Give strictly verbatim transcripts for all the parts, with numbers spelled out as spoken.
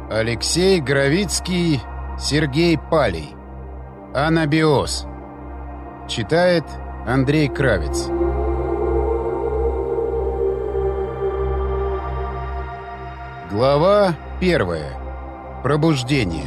Алексей Горовицкий, Сергей Палий. Анабиоз. Читает Андрей Кравец. Глава первая. Пробуждение.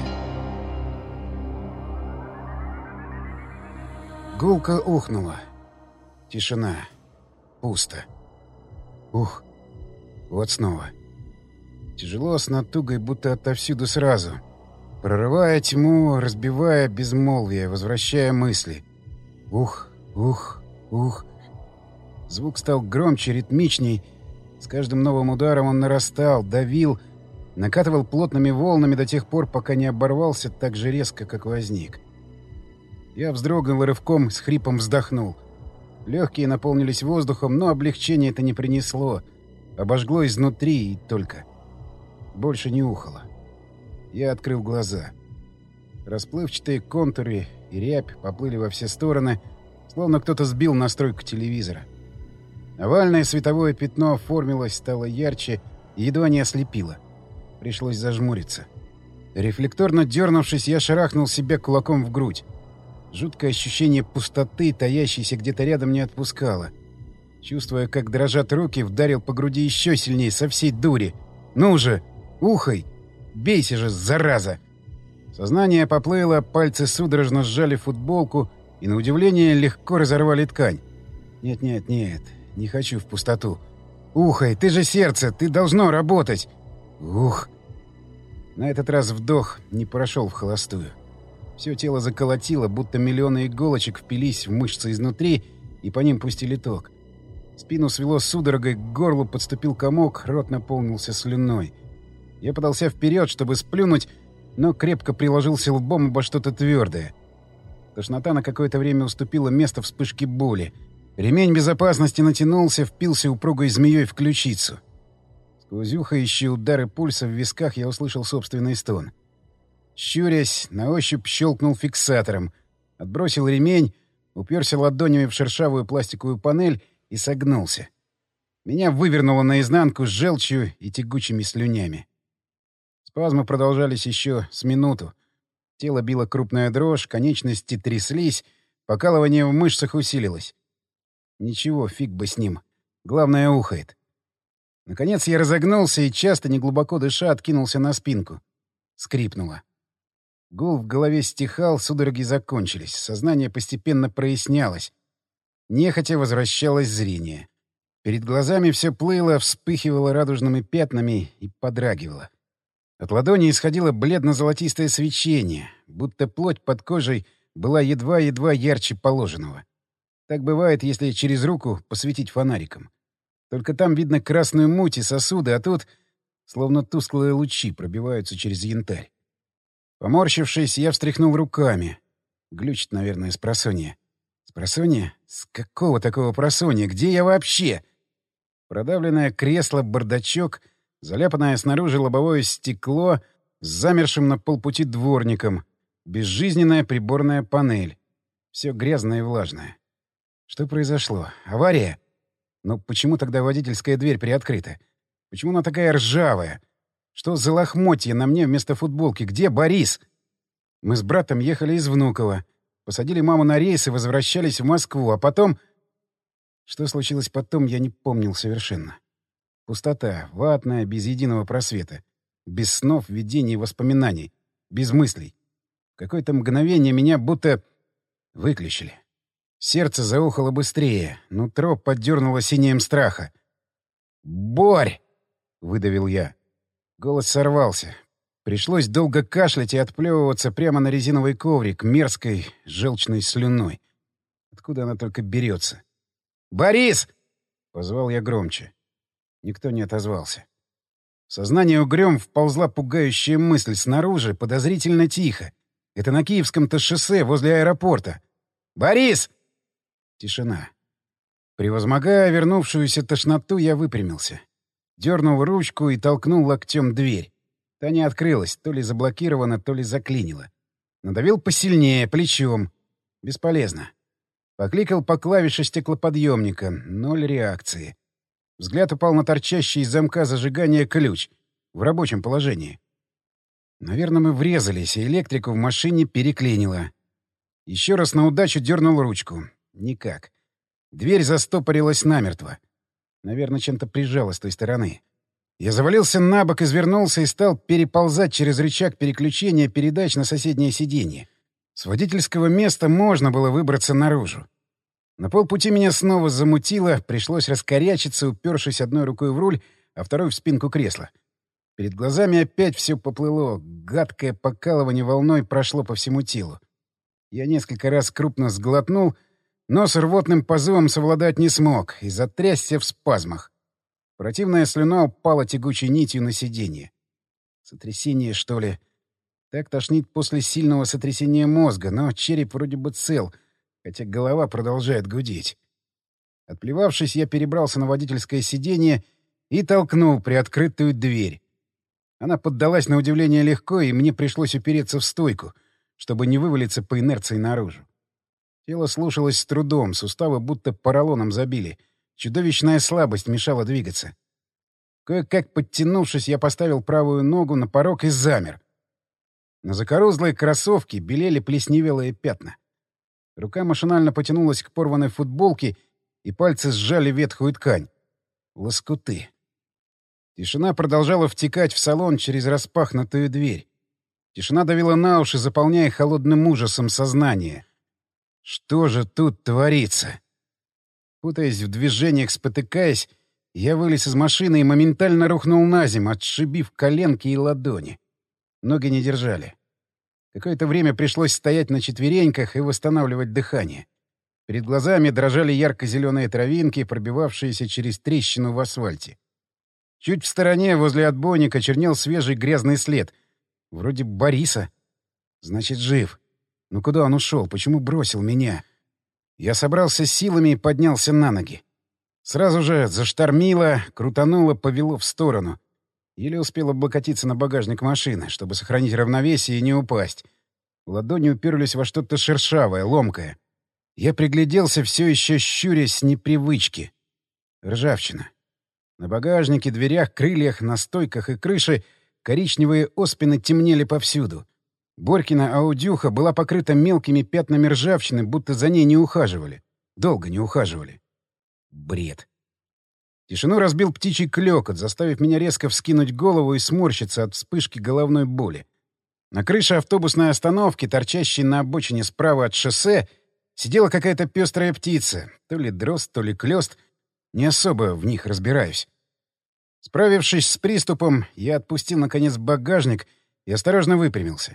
Гулко ухнула. Тишина. Пусто. Ух. Вот снова. Тяжело, с натугой, будто отовсюду сразу. Прорывая тьму, разбивая безмолвие, возвращая мысли. Ух, ух, ух. Звук стал громче, ритмичней. С каждым новым ударом он нарастал, давил, накатывал плотными волнами до тех пор, пока не оборвался так же резко, как возник. Я вздрогнул и рывком с хрипом вздохнул. Легкие наполнились воздухом, но облегчение это не принесло. Обожгло изнутри и только. Больше не ухало. Я открыл глаза. Расплывчатые контуры и рябь поплыли во все стороны, словно кто-то сбил настройку телевизора. Овальное световое пятно оформилось, стало ярче и едва не ослепило. Пришлось зажмуриться. Рефлекторно дернувшись, я шарахнул себя кулаком в грудь. Жуткое ощущение пустоты, таящейся где-то рядом, не отпускало. Чувствуя, как дрожат руки, вдарил по груди еще сильнее, со всей дури. «Ну же! Ухай! Бейся же, зараза!» Сознание поплыло, пальцы судорожно сжали футболку и, на удивление, легко разорвали ткань. «Нет-нет, нет, не хочу в пустоту. Ухай, ты же сердце, ты должно работать!» «Ух!» На этот раз вдох не прошел в холостую. Все тело заколотило, будто миллионы иголочек впились в мышцы изнутри и по ним пустили ток. Спину свело судорогой, к горлу подступил комок, рот наполнился слюной. Я подался вперед, чтобы сплюнуть, но крепко приложился лбом обо что-то твердое. Тошнота на какое-то время уступила место вспышке боли. Ремень безопасности натянулся, впился упругой змеей в ключицу. Сквозь ухающие удары пульса в висках я услышал собственный стон. Щурясь, на ощупь щелкнул фиксатором, отбросил ремень, уперся ладонями в шершавую пластиковую панель и согнулся. Меня вывернуло наизнанку с желчью и тягучими слюнями. Спазмы продолжались еще с минуту. Тело било крупная дрожь, конечности тряслись, покалывание в мышцах усилилось. Ничего, фиг бы с ним. Главное, ухает. Наконец я разогнулся и, часто, неглубоко дыша, откинулся на спинку. Скрипнуло. Гул в голове стихал, судороги закончились, сознание постепенно прояснялось. Нехотя возвращалось зрение. Перед глазами все плыло, вспыхивало радужными пятнами и подрагивало. От ладони исходило бледно-золотистое свечение, будто плоть под кожей была едва-едва ярче положенного. Так бывает, если через руку посветить фонариком. Только там видно красную муть и сосуды, а тут словно тусклые лучи пробиваются через янтарь. Поморщившись, я встряхнул руками. Глючит, наверное, спросонья. Спросонья? С какого такого просонья? Где я вообще? Продавленное кресло, бардачок, заляпанное снаружи лобовое стекло с замершим на полпути дворником, безжизненная приборная панель. Все грязное и влажное. Что произошло? Авария? Но почему тогда водительская дверь приоткрыта? Почему она такая ржавая? Что за лохмотья на мне вместо футболки? Где Борис? Мы с братом ехали из Внуково, посадили маму на рейс и возвращались в Москву, а потом... Что случилось потом, я не помнил совершенно. Пустота, ватная, без единого просвета. Без снов, видений и воспоминаний. Без мыслей. В какое-то мгновение меня будто выключили. Сердце заухало быстрее, нутро поддернуло синеем страха. «Борь!» — выдавил я. Голос сорвался. Пришлось долго кашлять и отплевываться прямо на резиновый коврик мерзкой желчной слюной. Откуда она только берется? «Борис!» — позвал я громче. Никто не отозвался. В сознание угрём вползла пугающая мысль. Снаружи подозрительно тихо. Это на Киевском-то шоссе возле аэропорта. «Борис!» Тишина. Превозмогая вернувшуюся тошноту, я выпрямился. Дернул ручку и толкнул локтем дверь. Та не открылась, то ли заблокирована, то ли заклинила. Надавил посильнее, плечом. Бесполезно. Покликал по клавише стеклоподъемника. Ноль реакции. Взгляд упал на торчащий из замка зажигания ключ. В рабочем положении. Наверное, мы врезались, и электрику в машине переклинило. Еще раз на удачу дернул ручку. Никак. Дверь застопорилась намертво. Наверное, чем-то прижала с той стороны. Я завалился на бок, извернулся и стал переползать через рычаг переключения передач на соседнее сиденье. С водительского места можно было выбраться наружу. На полпути меня снова замутило, пришлось раскорячиться, упершись одной рукой в руль, а второй в спинку кресла. Перед глазами опять все поплыло, гадкое покалывание волной прошло по всему телу. Я несколько раз крупно сглотнул, но с рвотным позывом совладать не смог и затрясся в спазмах. Противная слюна упала тягучей нитью на сиденье. Сотрясение, что ли? Так тошнит после сильного сотрясения мозга, но череп вроде бы цел, хотя голова продолжает гудеть. Отплевавшись, я перебрался на водительское сиденье и толкнул приоткрытую дверь. Она поддалась на удивление легко, и мне пришлось упереться в стойку, чтобы не вывалиться по инерции наружу. Тело слушалось с трудом, суставы будто поролоном забили. Чудовищная слабость мешала двигаться. Кое-как подтянувшись, я поставил правую ногу на порог и замер. На закорузлой кроссовке белели плесневелые пятна. Рука машинально потянулась к порванной футболке, и пальцы сжали ветхую ткань. Лоскуты. Тишина продолжала втекать в салон через распахнутую дверь. Тишина давила на уши, заполняя холодным ужасом сознание. Что же тут творится? Путаясь в движениях, спотыкаясь, я вылез из машины и моментально рухнул на землю, отшибив коленки и ладони. Ноги не держали. Какое-то время пришлось стоять на четвереньках и восстанавливать дыхание. Перед глазами дрожали ярко-зеленые травинки, пробивавшиеся через трещину в асфальте. Чуть в стороне, возле отбойника, чернел свежий грязный след. Вроде Бориса. Значит, жив. Но куда он ушел? Почему бросил меня? Я собрался с силами и поднялся на ноги. Сразу же заштормило, крутануло, повело в сторону. Еле успел облокотиться на багажник машины, чтобы сохранить равновесие и не упасть. Ладони уперлись во что-то шершавое, ломкое. Я пригляделся, все еще щурясь с непривычки. Ржавчина. На багажнике, дверях, крыльях, на стойках и крыше коричневые оспины темнели повсюду. Борькина аудюха была покрыта мелкими пятнами ржавчины, будто за ней не ухаживали. Долго не ухаживали. Бред. Тишину разбил птичий клёкот, заставив меня резко вскинуть голову и сморщиться от вспышки головной боли. На крыше автобусной остановки, торчащей на обочине справа от шоссе, сидела какая-то пестрая птица. То ли дрозд, то ли клёст. Не особо в них разбираюсь. Справившись с приступом, я отпустил, наконец, багажник и осторожно выпрямился.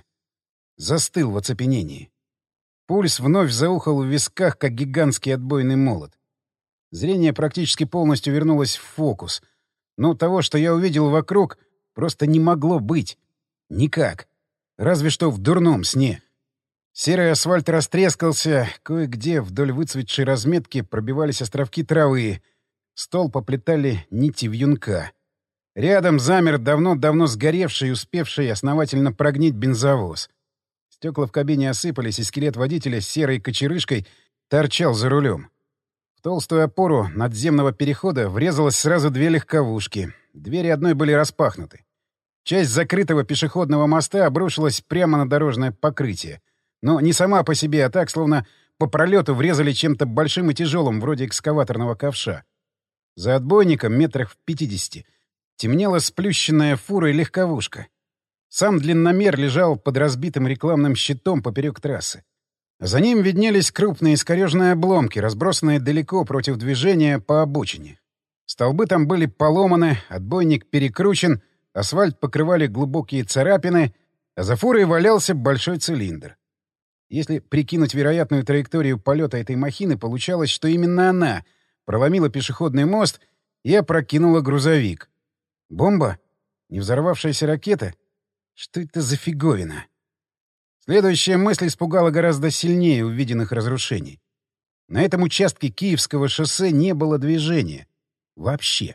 Застыл в оцепенении. Пульс вновь заухал в висках, как гигантский отбойный молот. Зрение практически полностью вернулось в фокус. Но того, что я увидел вокруг, просто не могло быть. Никак. Разве что в дурном сне. Серый асфальт растрескался, кое-где вдоль выцветшей разметки пробивались островки травы. Стол поплетали нити вьюнка. Рядом замер давно-давно сгоревший и успевший основательно прогнить бензовоз. Стекла в кабине осыпались, и скелет водителя с серой кочерышкой торчал за рулем. В толстую опору надземного перехода врезалось сразу две легковушки. Двери одной были распахнуты. Часть закрытого пешеходного моста обрушилась прямо на дорожное покрытие. Но не сама по себе, а так, словно по пролету врезали чем-то большим и тяжелым, вроде экскаваторного ковша. За отбойником, метрах в пятидесяти, темнела сплющенная фура и легковушка. Сам длинномер лежал под разбитым рекламным щитом поперек трассы. За ним виднелись крупные искорежные обломки, разбросанные далеко против движения по обочине. Столбы там были поломаны, отбойник перекручен, асфальт покрывали глубокие царапины, а за фурой валялся большой цилиндр. Если прикинуть вероятную траекторию полета этой махины, получалось, что именно она проломила пешеходный мост и опрокинула грузовик. Бомба? Не взорвавшаяся ракета? Что это за фиговина? Следующая мысль испугала гораздо сильнее увиденных разрушений. На этом участке Киевского шоссе не было движения. Вообще.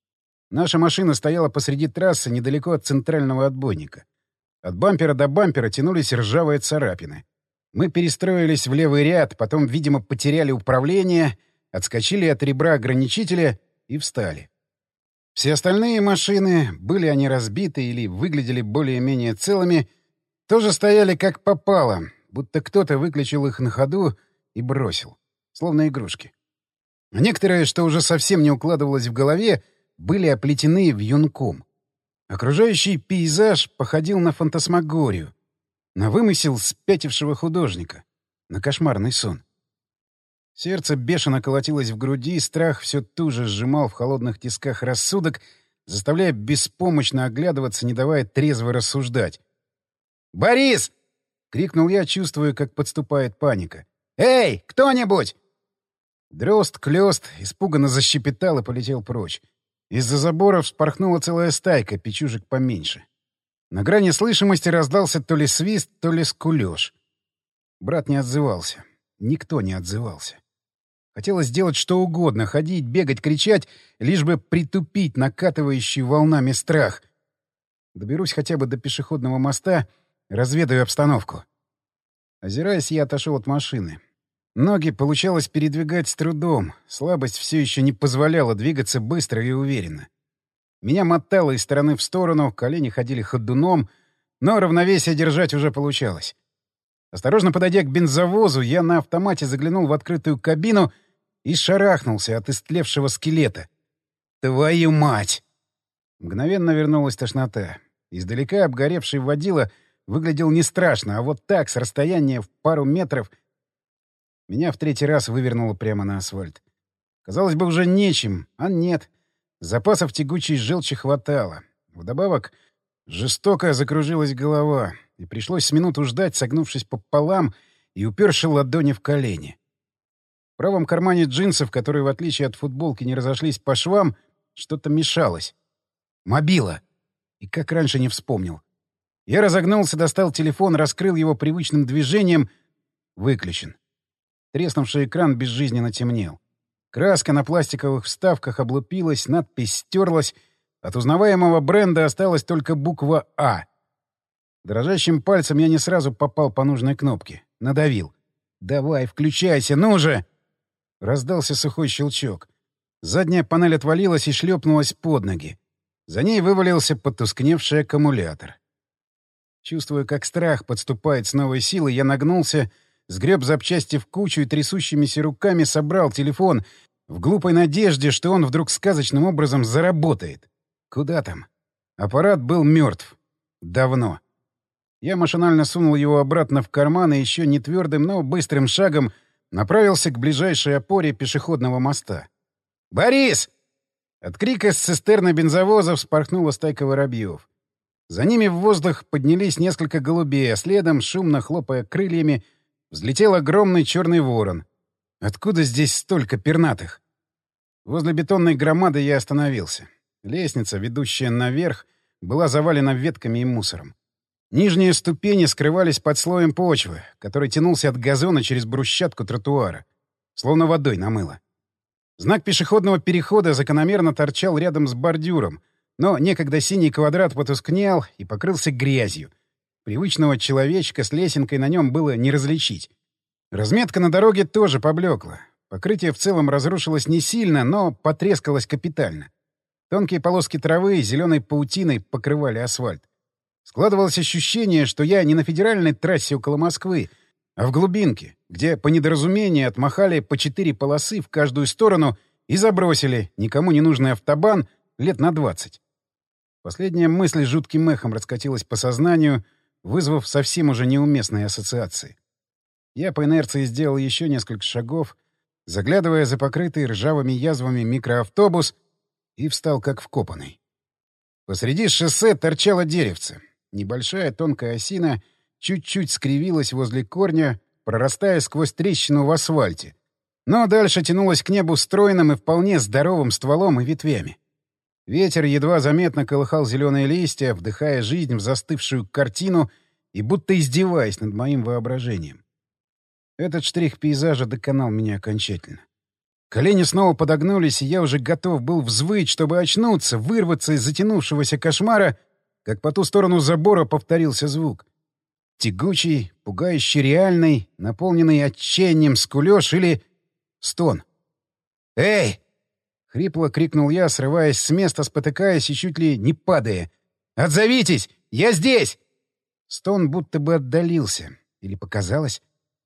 Наша машина стояла посреди трассы недалеко от центрального отбойника. От бампера до бампера тянулись ржавые царапины. Мы перестроились в левый ряд, потом, видимо, потеряли управление, отскочили от ребра ограничителя и встали. Все остальные машины, были они разбиты или выглядели более-менее целыми, тоже стояли как попало, будто кто-то выключил их на ходу и бросил, словно игрушки. А некоторые, что уже совсем не укладывалось в голове, были оплетены вьюнком. Окружающий пейзаж походил на фантасмагорию, на вымысел спятившего художника, на кошмарный сон. Сердце бешено колотилось в груди, страх все туже сжимал в холодных тисках рассудок, заставляя беспомощно оглядываться, не давая трезво рассуждать. «Борис!» — крикнул я, чувствуя, как подступает паника. «Эй, кто-нибудь!» Дрозд-клёст испуганно защепетал и полетел прочь. Из-за забора вспорхнула целая стайка печужек поменьше. На грани слышимости раздался то ли свист, то ли скулёж. Брат не отзывался. Никто не отзывался. Хотелось сделать что угодно — ходить, бегать, кричать, лишь бы притупить накатывающий волнами страх. Доберусь хотя бы до пешеходного моста, разведаю обстановку. Озираясь, я отошел от машины. Ноги получалось передвигать с трудом, слабость все еще не позволяла двигаться быстро и уверенно. Меня мотало из стороны в сторону, колени ходили ходуном, но равновесие держать уже получалось. Осторожно подойдя к бензовозу, я на автомате заглянул в открытую кабину и шарахнулся от истлевшего скелета. «Твою мать!» Мгновенно вернулась тошнота. Издалека обгоревший водила выглядел не страшно, а вот так, с расстояния в пару метров... Меня в третий раз вывернуло прямо на асфальт. Казалось бы, уже нечем, а нет. Запасов тягучей желчи хватало. Вдобавок, жестоко закружилась голова, и пришлось с минуту ждать, согнувшись пополам и уперши ладони в колени. В правом кармане джинсов, которые, в отличие от футболки, не разошлись по швам, что-то мешалось. Мобила. И как раньше не вспомнил. Я разогнулся, достал телефон, раскрыл его привычным движением. Выключен. Треснувший экран безжизненно темнел. Краска на пластиковых вставках облупилась, надпись стерлась. От узнаваемого бренда осталась только буква «А». Дрожащим пальцем я не сразу попал по нужной кнопке. Надавил. «Давай, включайся, ну же!» Раздался сухой щелчок. Задняя панель отвалилась и шлепнулась под ноги. За ней вывалился потускневший аккумулятор. Чувствуя, как страх подступает с новой силой, я нагнулся, сгреб запчасти в кучу и трясущимися руками собрал телефон в глупой надежде, что он вдруг сказочным образом заработает. Куда там? Аппарат был мертв. Давно. Я машинально сунул его обратно в карман и еще не твердым, но быстрым шагом направился к ближайшей опоре пешеходного моста. «Борис!» От крика с цистерны бензовоза вспорхнула стайка воробьев. За ними в воздух поднялись несколько голубей, а следом, шумно хлопая крыльями, взлетел огромный черный ворон. Откуда здесь столько пернатых? Возле бетонной громады я остановился. Лестница, ведущая наверх, была завалена ветками и мусором. Нижние ступени скрывались под слоем почвы, который тянулся от газона через брусчатку тротуара. Словно водой намыло. Знак пешеходного перехода закономерно торчал рядом с бордюром, но некогда синий квадрат потускнел и покрылся грязью. Привычного человечка с лесенкой на нем было не различить. Разметка на дороге тоже поблекла. Покрытие в целом разрушилось не сильно, но потрескалось капитально. Тонкие полоски травы зеленой паутиной покрывали асфальт. Складывалось ощущение, что я не на федеральной трассе около Москвы, а в глубинке, где по недоразумению отмахали по четыре полосы в каждую сторону и забросили никому не нужный автобан лет на двадцать. Последняя мысль жутким эхом раскатилась по сознанию, вызвав совсем уже неуместные ассоциации. Я по инерции сделал еще несколько шагов, заглядывая за покрытый ржавыми язвами микроавтобус, и встал как вкопанный. Посреди шоссе торчало деревце. Небольшая тонкая осина чуть-чуть скривилась возле корня, прорастая сквозь трещину в асфальте. Но дальше тянулась к небу стройным и вполне здоровым стволом и ветвями. Ветер едва заметно колыхал зеленые листья, вдыхая жизнь в застывшую картину и будто издеваясь над моим воображением. Этот штрих пейзажа доконал меня окончательно. Колени снова подогнулись, и я уже готов был взвыть, чтобы очнуться, вырваться из затянувшегося кошмара, как по ту сторону забора повторился звук. Тягучий, пугающий реальный, наполненный отчаянием скулёж или стон. «Эй!» Хрипло крикнул я, срываясь с места, спотыкаясь и чуть ли не падая. «Отзовитесь! Я здесь!» Стон будто бы отдалился. Или показалось?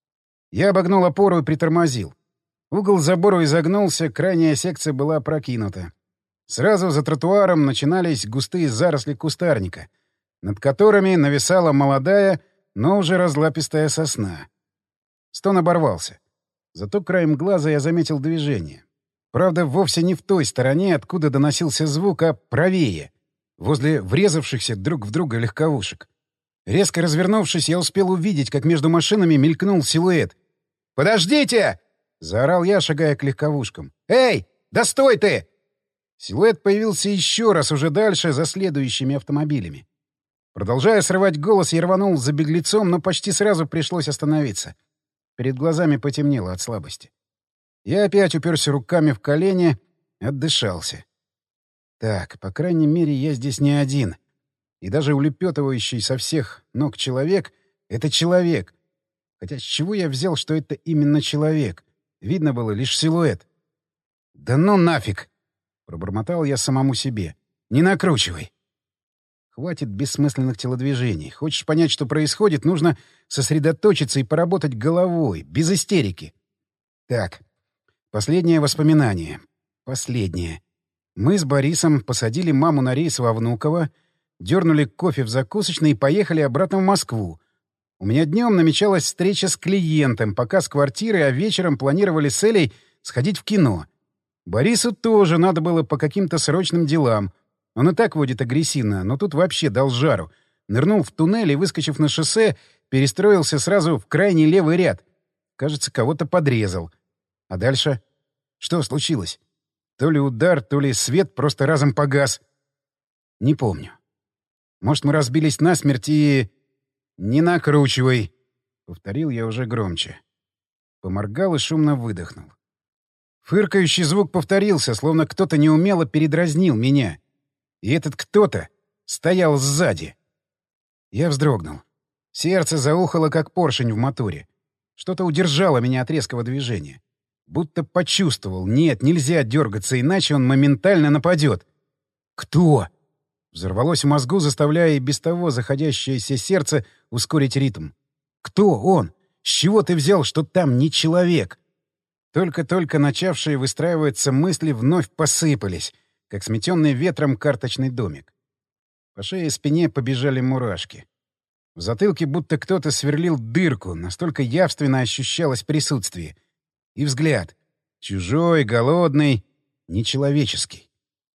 Я обогнул опору и притормозил. Угол забора изогнулся, крайняя секция была опрокинута. Сразу за тротуаром начинались густые заросли кустарника, над которыми нависала молодая, но уже разлапистая сосна. Стон оборвался. Зато краем глаза я заметил движение. Правда, вовсе не в той стороне, откуда доносился звук, а правее, возле врезавшихся друг в друга легковушек. Резко развернувшись, я успел увидеть, как между машинами мелькнул силуэт. «Подождите!» — заорал я, шагая к легковушкам. «Эй, да стой ты!» Силуэт появился еще раз уже дальше, за следующими автомобилями. Продолжая срывать голос, я рванул за беглецом, но почти сразу пришлось остановиться. Перед глазами потемнело от слабости. Я опять уперся руками в колени, отдышался. Так, по крайней мере, я здесь не один. И даже улепетывающий со всех ног человек — это человек. Хотя с чего я взял, что это именно человек? Видно было лишь силуэт. «Да ну нафиг!» — пробормотал я самому себе. «Не накручивай!» Хватит бессмысленных телодвижений. Хочешь понять, что происходит, нужно сосредоточиться и поработать головой, без истерики. Так, последнее воспоминание. Последнее. Мы с Борисом посадили маму на рейс во Внуково, дернули кофе в закусочной и поехали обратно в Москву. У меня днем намечалась встреча с клиентом, показ квартиры, а вечером планировали с Элей сходить в кино. Борису тоже надо было по каким-то срочным делам. Он и так водит агрессивно, но тут вообще дал жару. Нырнул в туннель и, выскочив на шоссе, перестроился сразу в крайний левый ряд. Кажется, кого-то подрезал. А дальше? Что случилось? То ли удар, то ли свет просто разом погас. Не помню. Может, мы разбились насмерть и... «Не накручивай!» — повторил я уже громче. Поморгал и шумно выдохнул. Фыркающий звук повторился, словно кто-то неумело передразнил меня. И этот кто-то стоял сзади. Я вздрогнул. Сердце заухало, как поршень в моторе. Что-то удержало меня от резкого движения. Будто почувствовал. Нет, нельзя дергаться, иначе он моментально нападет. «Кто?» Взорвалось в мозгу, заставляя и без того заходящееся сердце ускорить ритм. «Кто он? С чего ты взял, что там не человек?» Только-только начавшие выстраиваться мысли вновь посыпались, как сметенный ветром карточный домик. По шее и спине побежали мурашки. В затылке будто кто-то сверлил дырку, настолько явственно ощущалось присутствие. И взгляд. Чужой, голодный, нечеловеческий.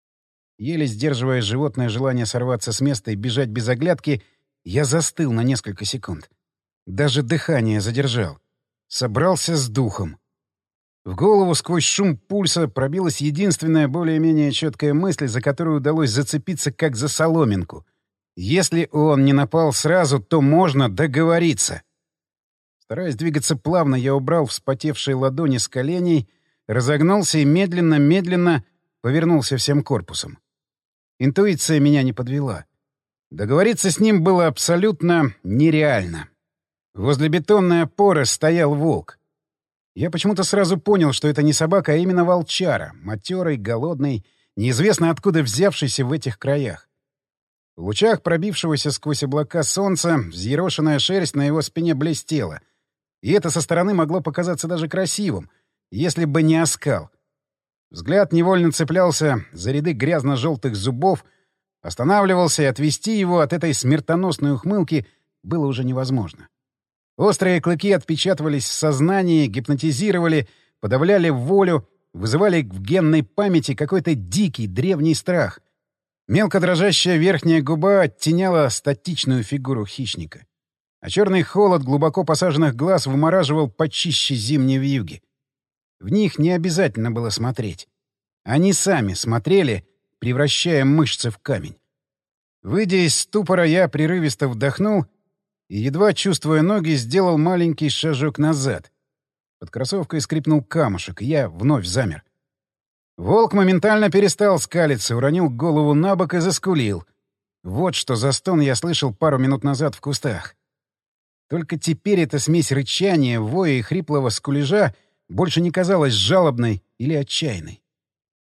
Еле сдерживая животное желание сорваться с места и бежать без оглядки, я застыл на несколько секунд. Даже дыхание задержал. Собрался с духом. В голову сквозь шум пульса пробилась единственная более-менее четкая мысль, за которую удалось зацепиться как за соломинку. Если он не напал сразу, то можно договориться. Стараясь двигаться плавно, я убрал вспотевшие ладони с коленей, разогнулся и медленно-медленно повернулся всем корпусом. Интуиция меня не подвела. Договориться с ним было абсолютно нереально. Возле бетонной опоры стоял волк. Я почему-то сразу понял, что это не собака, а именно волчара, матерый, голодный, неизвестно откуда взявшийся в этих краях. В лучах пробившегося сквозь облака солнца взъерошенная шерсть на его спине блестела. И это со стороны могло показаться даже красивым, если бы не оскал. Взгляд невольно цеплялся за ряды грязно-желтых зубов, останавливался, и отвести его от этой смертоносной ухмылки было уже невозможно. Острые клыки отпечатывались в сознании, гипнотизировали, подавляли волю, вызывали в генной памяти какой-то дикий древний страх. Мелко дрожащая верхняя губа оттеняла статичную фигуру хищника. А черный холод глубоко посаженных глаз вымораживал почище зимней вьюги. В них не обязательно было смотреть. Они сами смотрели, превращая мышцы в камень. Выйдя из ступора, я прерывисто вдохнул и, едва чувствуя ноги, сделал маленький шажок назад. Под кроссовкой скрипнул камушек, и я вновь замер. Волк моментально перестал скалиться, уронил голову на бок и заскулил. Вот что за стон я слышал пару минут назад в кустах. Только теперь эта смесь рычания, воя и хриплого скулежа больше не казалась жалобной или отчаянной.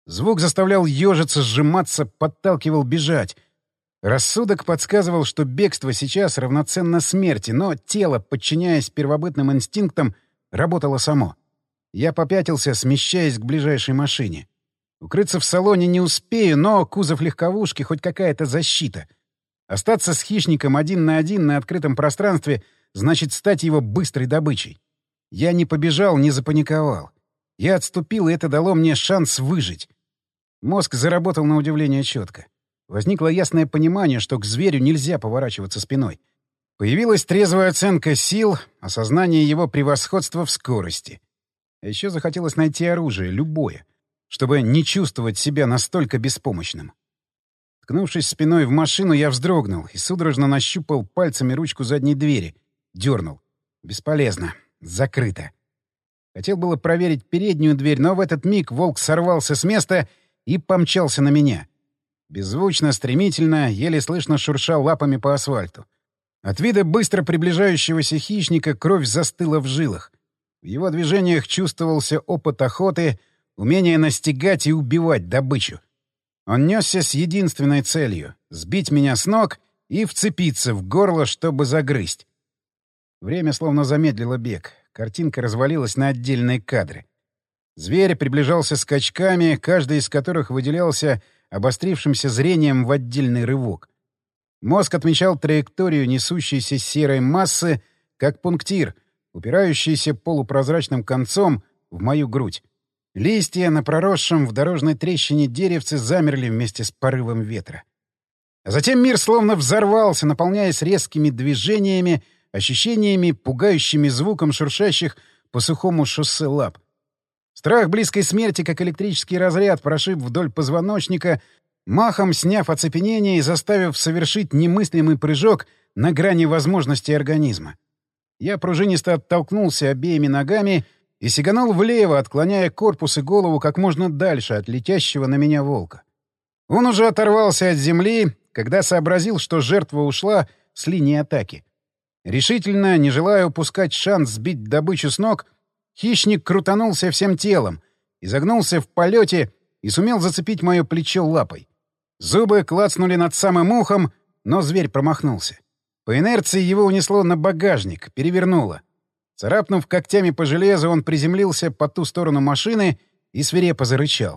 Звук заставлял ежиться, сжиматься, подталкивал бежать. Рассудок подсказывал, что бегство сейчас равноценно смерти, но тело, подчиняясь первобытным инстинктам, работало само. Я попятился, смещаясь к ближайшей машине. Укрыться в салоне не успею, но кузов легковушки — хоть какая-то защита. Остаться с хищником один на один на открытом пространстве — значит стать его быстрой добычей. Я не побежал, не запаниковал. Я отступил, и это дало мне шанс выжить. Мозг заработал на удивление четко. Возникло ясное понимание, что к зверю нельзя поворачиваться спиной. Появилась трезвая оценка сил, осознание его превосходства в скорости. А еще захотелось найти оружие, любое, чтобы не чувствовать себя настолько беспомощным. Ткнувшись спиной в машину, я вздрогнул и судорожно нащупал пальцами ручку задней двери. Дернул. Бесполезно. Закрыто. Хотел было проверить переднюю дверь, но в этот миг волк сорвался с места и помчался на меня. Беззвучно, стремительно, еле слышно шуршал лапами по асфальту. От вида быстро приближающегося хищника кровь застыла в жилах. В его движениях чувствовался опыт охоты, умение настигать и убивать добычу. Он несся с единственной целью — сбить меня с ног и вцепиться в горло, чтобы загрызть. Время словно замедлило бег. Картинка развалилась на отдельные кадры. Зверь приближался скачками, каждый из которых выделялся обострившимся зрением в отдельный рывок. Мозг отмечал траекторию несущейся серой массы, как пунктир, упирающийся полупрозрачным концом в мою грудь. Листья на проросшем в дорожной трещине деревце замерли вместе с порывом ветра. А затем мир словно взорвался, наполняясь резкими движениями, ощущениями, пугающими звуком шуршащих по сухому шоссе лап. Страх близкой смерти, как электрический разряд, прошиб вдоль позвоночника, махом сняв оцепенение и заставив совершить немыслимый прыжок на грани возможностей организма. Я пружинисто оттолкнулся обеими ногами и сиганул влево, отклоняя корпус и голову как можно дальше от летящего на меня волка. Он уже оторвался от земли, когда сообразил, что жертва ушла с линии атаки. Решительно, не желая упускать шанс сбить добычу с ног, хищник крутанулся всем телом, изогнулся в полете и сумел зацепить мое плечо лапой. Зубы клацнули над самым ухом, но зверь промахнулся. По инерции его унесло на багажник, перевернуло. Царапнув когтями по железу, он приземлился по ту сторону машины и свирепо зарычал.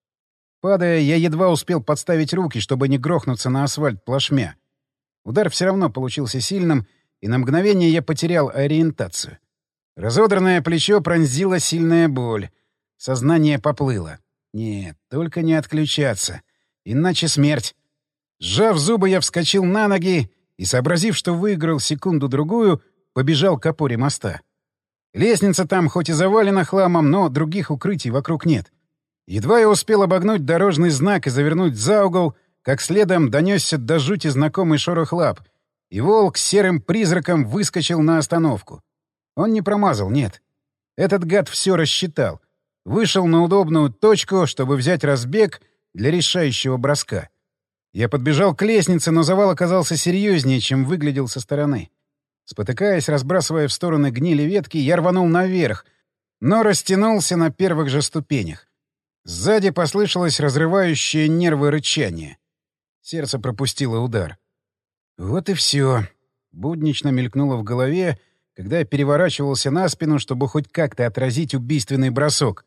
Падая, я едва успел подставить руки, чтобы не грохнуться на асфальт плашмя. Удар все равно получился сильным, и на мгновение я потерял ориентацию. Разодранное плечо пронзила сильная боль. Сознание поплыло. Нет, только не отключаться. Иначе смерть. Сжав зубы, я вскочил на ноги и, сообразив, что выиграл секунду-другую, побежал к опоре моста. Лестница там хоть и завалена хламом, но других укрытий вокруг нет. Едва я успел обогнуть дорожный знак и завернуть за угол, как следом донесся до жути знакомый шорох лап, и волк с серым призраком выскочил на остановку. Он не промазал, нет. Этот гад все рассчитал. Вышел на удобную точку, чтобы взять разбег для решающего броска. Я подбежал к лестнице, но завал оказался серьезнее, чем выглядел со стороны. Спотыкаясь, разбрасывая в стороны гнили ветки, я рванул наверх, но растянулся на первых же ступенях. Сзади послышалось разрывающее нервы рычание. Сердце пропустило удар. Вот и все. Буднично мелькнуло в голове, когда я переворачивался на спину, чтобы хоть как-то отразить убийственный бросок.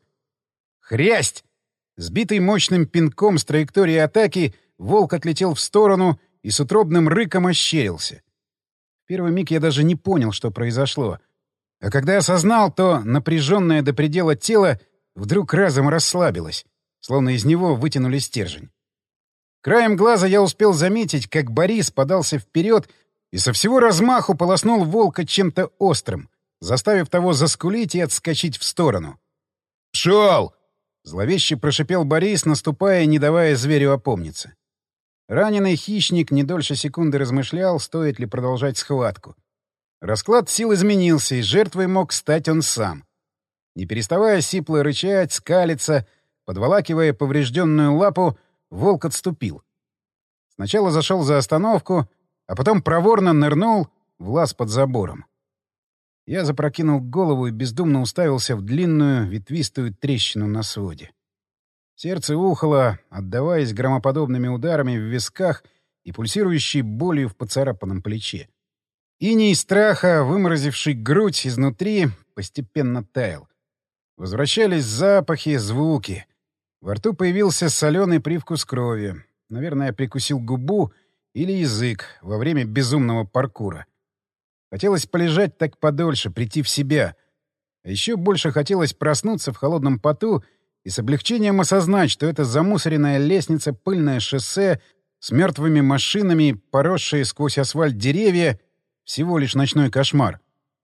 Хрясть! Сбитый мощным пинком с траектории атаки, волк отлетел в сторону и с утробным рыком ощерился. В первый миг я даже не понял, что произошло. А когда осознал, то напряженное до предела тело вдруг разом расслабилось, словно из него вытянули стержень. Краем глаза я успел заметить, как Борис подался вперед и со всего размаху полоснул волка чем-то острым, заставив того заскулить и отскочить в сторону. «Пшел!» — зловеще прошипел Борис, наступая, не давая зверю опомниться. Раненый хищник не дольше секунды размышлял, стоит ли продолжать схватку. Расклад сил изменился, и жертвой мог стать он сам. Не переставая сипло рычать, скалиться, подволакивая поврежденную лапу, волк отступил. Сначала зашел за остановку, а потом проворно нырнул в лаз под забором. Я запрокинул голову и бездумно уставился в длинную ветвистую трещину на своде. Сердце ухало, отдаваясь громоподобными ударами в висках и пульсирующей болью в поцарапанном плече. Иней страха, выморозивший грудь изнутри, постепенно таял. Возвращались запахи, звуки. Во рту появился соленый привкус крови. Наверное, я прикусил губу или язык во время безумного паркура. Хотелось полежать так подольше, прийти в себя. А еще больше хотелось проснуться в холодном поту и с облегчением осознать, что это замусоренная лестница, пыльное шоссе с мертвыми машинами, поросшие сквозь асфальт деревья — всего лишь ночной кошмар.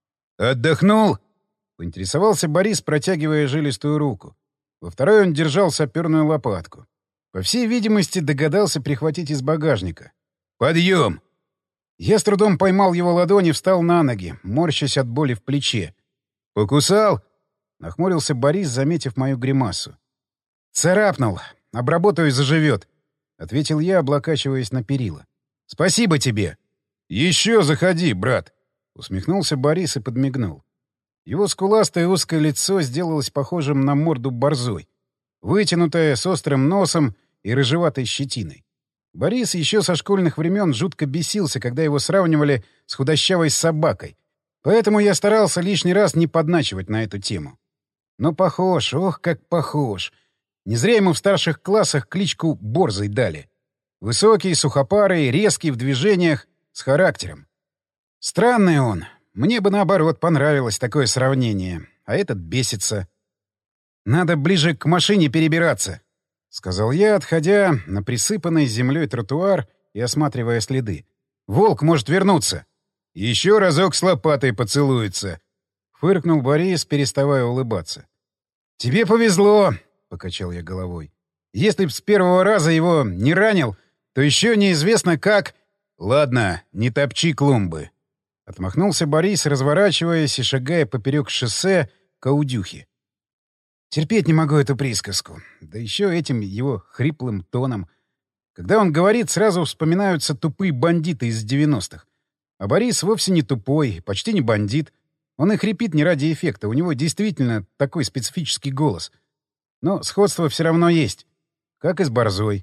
«Отдохнул?» — поинтересовался Борис, протягивая жилистую руку. Во второй он держал саперную лопатку. По всей видимости, догадался прихватить из багажника. «Подъем!» Я с трудом поймал его ладони и встал на ноги, морщась от боли в плече. «Покусал?» — нахмурился Борис, заметив мою гримасу. «Царапнул. Обработаю и заживет», — ответил я, облокачиваясь на перила. «Спасибо тебе!» «Еще заходи, брат!» — усмехнулся Борис и подмигнул. Его скуластое узкое лицо сделалось похожим на морду борзой, вытянутое, с острым носом и рыжеватой щетиной. Борис еще со школьных времен жутко бесился, когда его сравнивали с худощавой собакой, поэтому я старался лишний раз не подначивать на эту тему. Но похож, ох, как похож. Не зря ему в старших классах кличку Борзый дали. Высокий, сухопарый, резкий в движениях, с характером. Странный он. Мне бы, наоборот, понравилось такое сравнение. А этот бесится. «Надо ближе к машине перебираться», — сказал я, отходя на присыпанный землей тротуар и осматривая следы. «Волк может вернуться». «Еще разок с лопатой поцелуется», — фыркнул Борис, переставая улыбаться. «Тебе повезло», — покачал я головой. «Если б с первого раза его не ранил, то еще неизвестно как...» «Ладно, не топчи клумбы», — отмахнулся Борис, разворачиваясь и шагая поперек шоссе к аудюхе. Терпеть не могу эту присказку. Да еще этим его хриплым тоном. Когда он говорит, сразу вспоминаются тупые бандиты из девяностых. А Борис вовсе не тупой, почти не бандит. Он и хрипит не ради эффекта. У него действительно такой специфический голос. Но сходство все равно есть. Как и с борзой.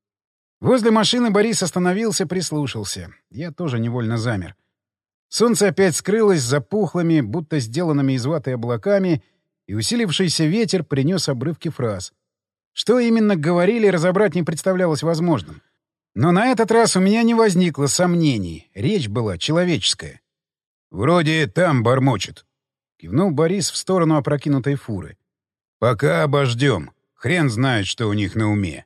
Возле машины Борис остановился, прислушался. Я тоже невольно замер. Солнце опять скрылось за пухлыми, будто сделанными из ваты облаками, и усилившийся ветер принес обрывки фраз. Что именно говорили, разобрать не представлялось возможным. Но на этот раз у меня не возникло сомнений. Речь была человеческая. «Вроде там бормочет», — кивнул Борис в сторону опрокинутой фуры. «Пока обождем. Хрен знает, что у них на уме».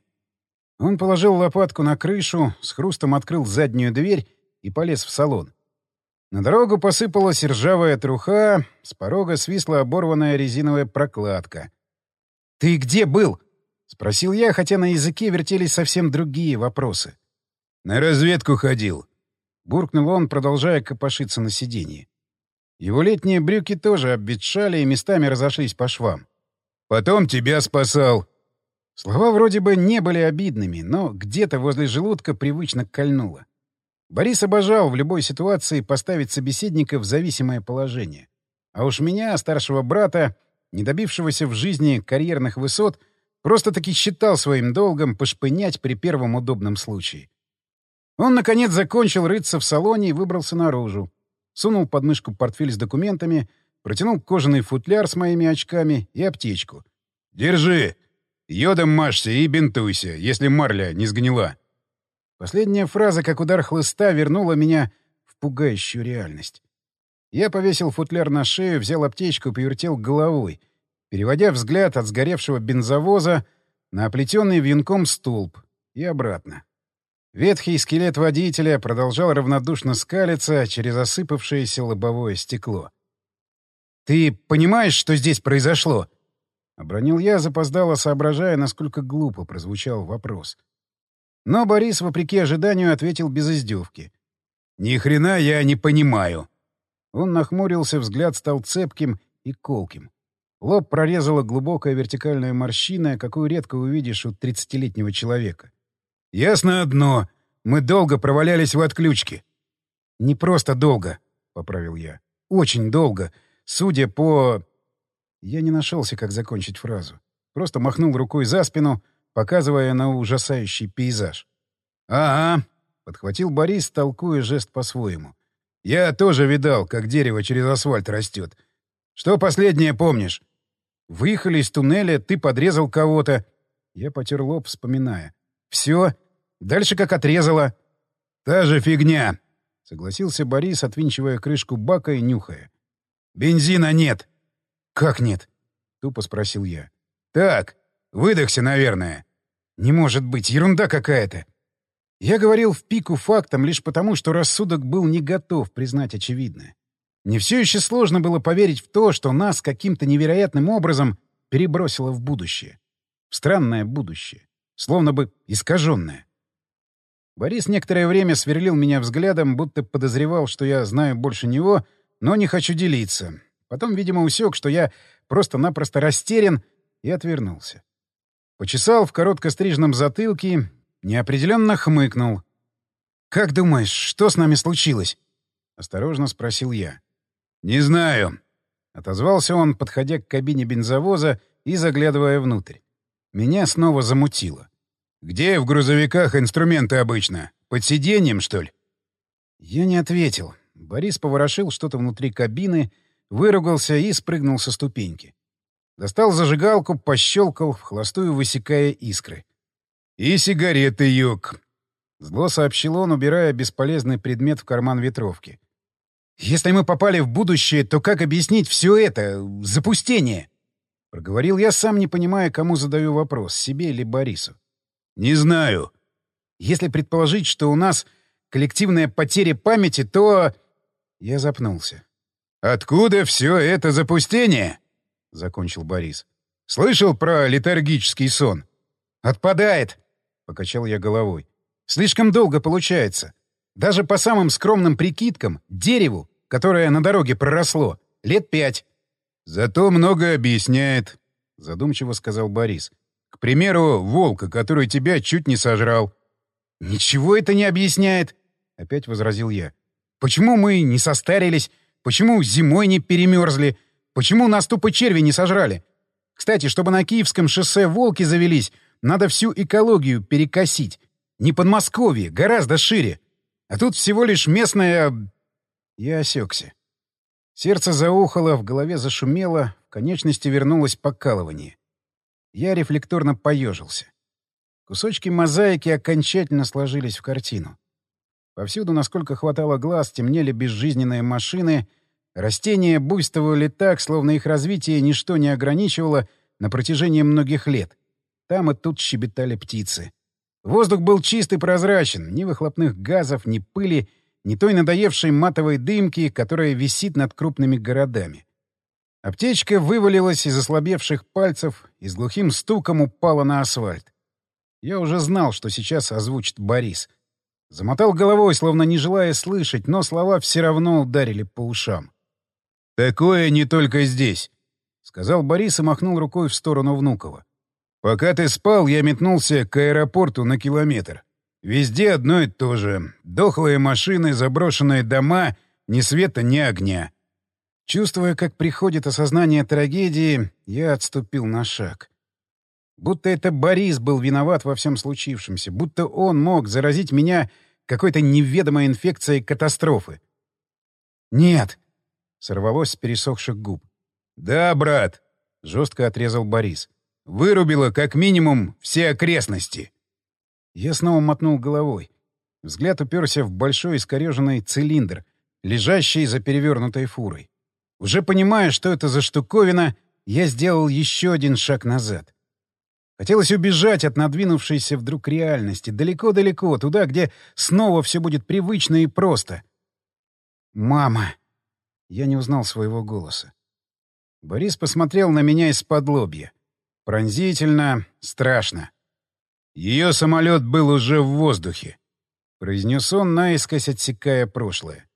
Он положил лопатку на крышу, с хрустом открыл заднюю дверь и полез в салон. На дорогу посыпалась ржавая труха, с порога свисла оборванная резиновая прокладка. «Ты где был?» — спросил я, хотя на языке вертелись совсем другие вопросы. «На разведку ходил», — буркнул он, продолжая копошиться на сиденье. Его летние брюки тоже обветшали и местами разошлись по швам. «Потом тебя спасал». Слова вроде бы не были обидными, но где-то возле желудка привычно кольнуло. Борис обожал в любой ситуации поставить собеседника в зависимое положение. А уж меня, старшего брата, не добившегося в жизни карьерных высот, просто-таки считал своим долгом пошпынять при первом удобном случае. Он, наконец, закончил рыться в салоне и выбрался наружу. Сунул под мышку портфель с документами, протянул кожаный футляр с моими очками и аптечку. «Держи! Йодом мажься и бинтуйся, если марля не сгнила». Последняя фраза, как удар хлыста, вернула меня в пугающую реальность. Я повесил футляр на шею, взял аптечку и повертел головой, переводя взгляд от сгоревшего бензовоза на оплетенный вьюнком столб и обратно. Ветхий скелет водителя продолжал равнодушно скалиться через осыпавшееся лобовое стекло. «Ты понимаешь, что здесь произошло?» — обронил я, запоздало соображая, насколько глупо прозвучал вопрос. Но Борис, вопреки ожиданию, ответил без издевки. «Ни хрена я не понимаю». Он нахмурился, взгляд стал цепким и колким. Лоб прорезала глубокая вертикальная морщина, какую редко увидишь у тридцатилетнего человека. «Ясно одно. Мы долго провалялись в отключке». «Не просто долго», — поправил я. «Очень долго. Судя по...» Я не нашелся, как закончить фразу. Просто махнул рукой за спину, показывая на ужасающий пейзаж. «Ага», — подхватил Борис, толкуя жест по-своему. «Я тоже видал, как дерево через асфальт растет. Что последнее помнишь?» «Выехали из туннеля, ты подрезал кого-то». Я потер лоб, вспоминая. «Все. Дальше как отрезало». «Та же фигня», — согласился Борис, отвинчивая крышку бака и нюхая. «Бензина нет». «Как нет?» — тупо спросил я. «Так, выдохся, наверное». «Не может быть, ерунда какая-то». Я говорил в пику фактом лишь потому, что рассудок был не готов признать очевидное. Мне все еще сложно было поверить в то, что нас каким-то невероятным образом перебросило в будущее. В странное будущее. Словно бы искаженное. Борис некоторое время сверлил меня взглядом, будто подозревал, что я знаю больше него, но не хочу делиться. Потом, видимо, усек, что я просто-напросто растерян, и отвернулся. Почесал в короткострижном затылке, неопределенно хмыкнул. «Как думаешь, что с нами случилось?» — осторожно спросил я. «Не знаю», — отозвался он, подходя к кабине бензовоза и заглядывая внутрь. Меня снова замутило. «Где в грузовиках инструменты обычно? Под сиденьем, что ли?» Я не ответил. Борис поворошил что-то внутри кабины, выругался и спрыгнул со ступеньки. Достал зажигалку, пощелкал, вхолостую высекая искры. «И сигареты, Юг!» — зло сообщил он, убирая бесполезный предмет в карман ветровки. «Если мы попали в будущее, то как объяснить все это? Запустение?» — проговорил я, сам не понимая, кому задаю вопрос, себе или Борису. «Не знаю. Если предположить, что у нас коллективная потеря памяти, то...» Я запнулся. «Откуда все это запустение?» — закончил Борис. «Слышал про летаргический сон?» «Отпадает!» — покачал я головой. «Слишком долго получается. Даже по самым скромным прикидкам, дереву, которое на дороге проросло, лет пять». «Зато много объясняет», — задумчиво сказал Борис. «К примеру, волка, который тебя чуть не сожрал». «Ничего это не объясняет», — опять возразил я. «Почему мы не состарились? Почему зимой не перемерзли? Почему нас тупо черви не сожрали? Кстати, чтобы на Киевском шоссе волки завелись, надо всю экологию перекосить. Не Подмосковье, гораздо шире. А тут всего лишь местная...» Я осекся. Сердце заухало, в голове зашумело, в конечности вернулось покалывание. Я рефлекторно поежился. Кусочки мозаики окончательно сложились в картину. Повсюду, насколько хватало глаз, темнели безжизненные машины, растения буйствовали так, словно их развитие ничто не ограничивало на протяжении многих лет. Там и тут щебетали птицы. Воздух был чист и прозрачен, ни выхлопных газов, ни пыли, ни той надоевшей матовой дымки, которая висит над крупными городами. Аптечка вывалилась из ослабевших пальцев и с глухим стуком упала на асфальт. Я уже знал, что сейчас озвучит Борис. Замотал головой, словно не желая слышать, но слова все равно ударили по ушам. «Такое не только здесь», — сказал Борис и махнул рукой в сторону Внуково. «Пока ты спал, я метнулся к аэропорту на километр. Везде одно и то же. Дохлые машины, заброшенные дома, ни света, ни огня». Чувствуя, как приходит осознание трагедии, я отступил на шаг. Будто это Борис был виноват во всем случившемся, будто он мог заразить меня какой-то неведомой инфекцией катастрофы. «Нет!» — сорвалось с пересохших губ. «Да, брат!» — жестко отрезал Борис. «Вырубило как минимум все окрестности!» Я снова мотнул головой. Взгляд уперся в большой искореженный цилиндр, лежащий за перевернутой фурой. Уже понимая, что это за штуковина, я сделал еще один шаг назад. Хотелось убежать от надвинувшейся вдруг реальности, далеко-далеко, туда, где снова все будет привычно и просто. «Мама!» Я не узнал своего голоса. Борис посмотрел на меня из-под лобья. Пронзительно, страшно. «Ее самолет был уже в воздухе», — произнес он, наискось отсекая прошлое.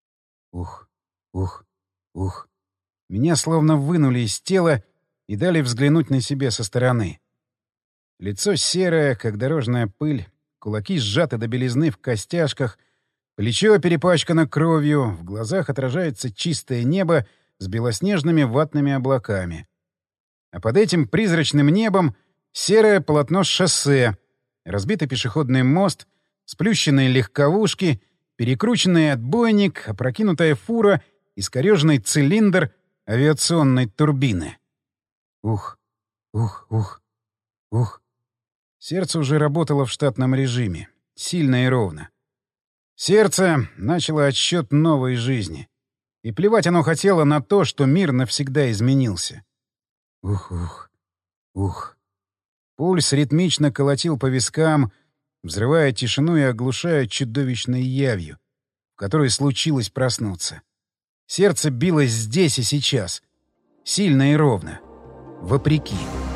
Ух, ух, ух. Меня словно вынули из тела и дали взглянуть на себя со стороны. Лицо серое, как дорожная пыль, кулаки сжаты до белизны в костяшках, плечо перепачкано кровью, в глазах отражается чистое небо с белоснежными ватными облаками. А под этим призрачным небом Серое полотно шоссе, разбитый пешеходный мост, сплющенные легковушки, перекрученный отбойник, опрокинутая фура, искорёженный цилиндр авиационной турбины. Ух, ух, ух, ух. Сердце уже работало в штатном режиме, сильно и ровно. Сердце начало отсчет новой жизни. И плевать оно хотело на то, что мир навсегда изменился. Ух, ух, ух. Пульс ритмично колотил по вискам, взрывая тишину и оглушая чудовищной явью, в которой случилось проснуться. Сердце билось здесь и сейчас. Сильно и ровно. Вопреки.